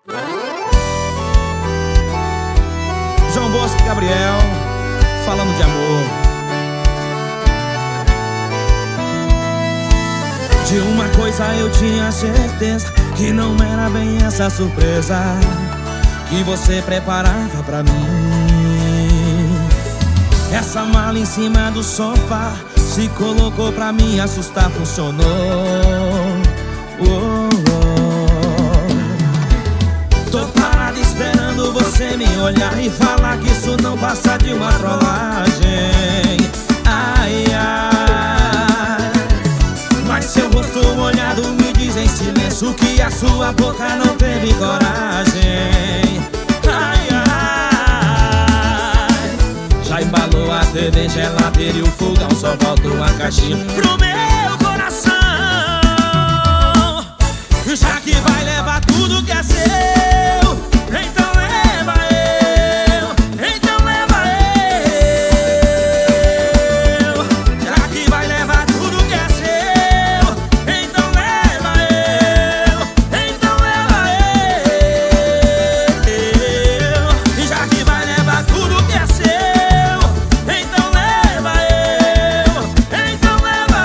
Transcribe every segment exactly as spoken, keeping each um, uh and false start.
João Bosco e Gabriel, falando de amor. De uma coisa eu tinha certeza, que não era bem essa surpresa que você preparava pra mim. Essa mala em cima do sofá se colocou pra me assustar, funcionou. Oh, oh. Tô parado esperando você me olhar e falar que isso não passa de uma trollagem. Ai, ai. Mas seu rosto molhado me diz em silêncio que a sua boca não teve coragem. Ai, ai. Já embalou a T V, geladeira e o fogão, só falta uma caixinha pro meu coração. Já que vai levar tudo que é seu, então leva eu, então leva eu. Já que vai levar tudo que é seu, então leva eu, então leva eu. Já que vai levar tudo que é seu, então leva eu, então leva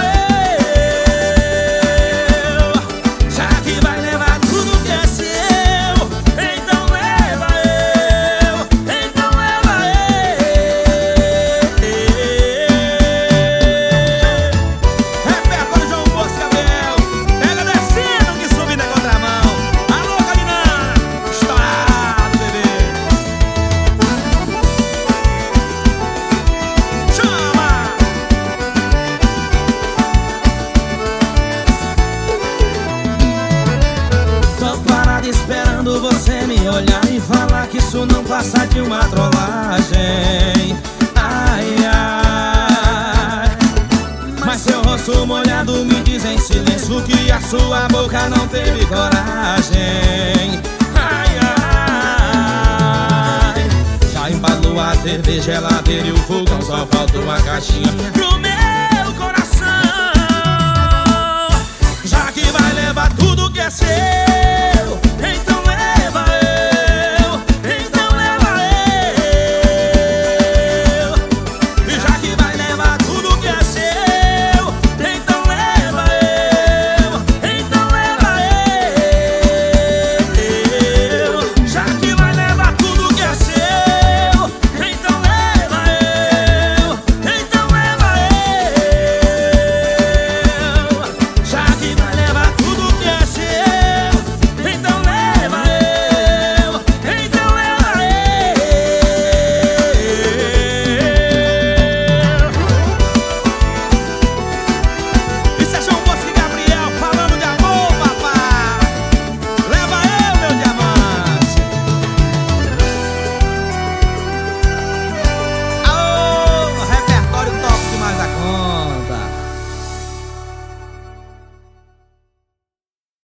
eu. Já que vai levar tudo que é seu, então leva eu, então leva eu. Repertório João Bosco e Gabriel, pega descendo que subir na contramão. Alô, Carinã, estourado, bebê. Chama! Tô parado esperando você me olhar e falar que isso não passa de uma trollagem. Ai, ai. Mas seu rosto molhado me diz em silêncio que a sua boca não teve coragem. Ai, ai. Já embalou a T V, geladeira e o fogão, só falta uma caixinha pro meu coração. Já que vai levar tudo que é seu,